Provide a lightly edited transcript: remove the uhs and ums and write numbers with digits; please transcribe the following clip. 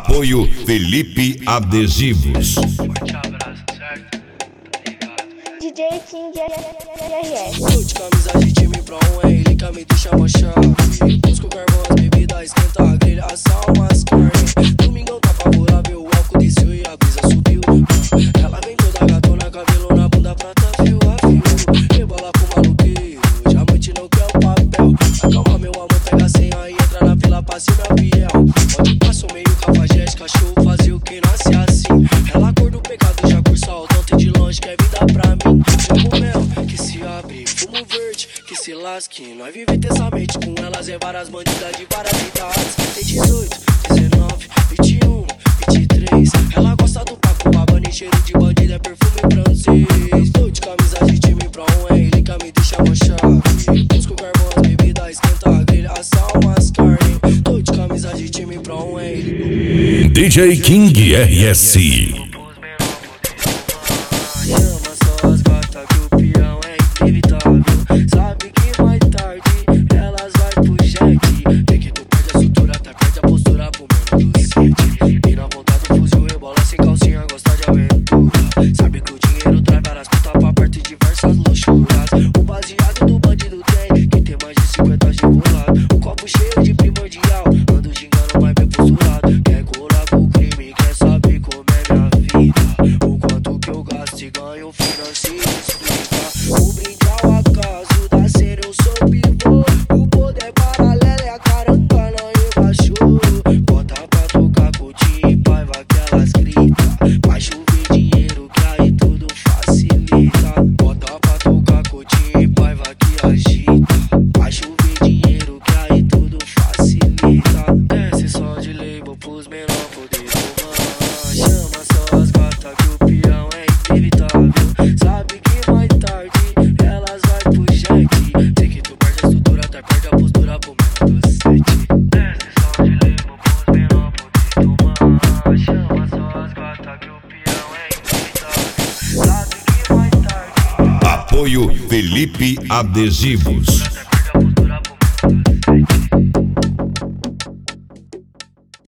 Apoio Felipe Adesivos. Forte abraço, certo? DJ King RS. Tô de camisa de time pra um ele que me deixa chave. Busco carvão, as bebidas, esquenta a grelha, assar umas carnes. Domingão tá favorável, o álcool desceu e a brisa subiu. Ela vem toda gatona, cabelo na bunda, prata fio a fio. Rebola com maluqueiro, diamante não quer o papel. Acalma meu amor, pega a senha e entra na fila, passe meu fiel. Onde passo meio cafajeste, cachorro fazia o que nasce assim. Ela cor do pecado, já cursa o dom, de longe quer vida pra mim. Fumo mel, que se abre, fumo verde, que se lasque. Nós vive intensamente com elas, é várias bandidas de várias idades. Tem 18, 19, 21, 23. Ela gosta do paco, babane, cheiro de bandida, é perfume francês. Tô de camisa de time pra um ele que me deixa chave. Busco carvão, as bebidas, esquenta a grelha, assar umas carnes. Tô de camisa de time pra um ele. DJ King RS. Chama só as gatas que o peão é inevitável. Sabe que mais tarde elas vai pro jet. Tem que tu perde a sutura, até perde a postura pro menos do 7. E na ponta do fuzil rebola sem calcinha, gosta de aventura. Sabe que o dinheiro traz várias putas pra perto e diversas luxuras. O baseado do bandido tem, que tem mais de 50 de bolado. O copo cheio de primordial, ando gingando mais bem posturado. Quer colar com o crime, quer saber como é minha vida. O quanto que eu gasto e ganho financeiro explica. O brinde ao acaso da cena eu sou pivô. O poder paralelo é a carangana rebaixou. Bota pra tocar coutinho e paiva que elas gritam. Vai chover dinheiro que aí tudo facilita. Bota pra tocar coutinho e paiva que agita. Vai chover dinheiro que aí tudo facilita. Desce só de label pros menor poder tomar. Chama só as gatas que o peão é inevitável. Sabe que mais tarde elas vai pro jet. Sei que tu perde a estrutura, até perde a postura pro menos do 7. Desce só de label pros menor poder tomar. Chama só as gatas que o peão é inevitável. Sabe que mais tarde Apoio Felipe Adesivos. até perde a postura pro menos do 7.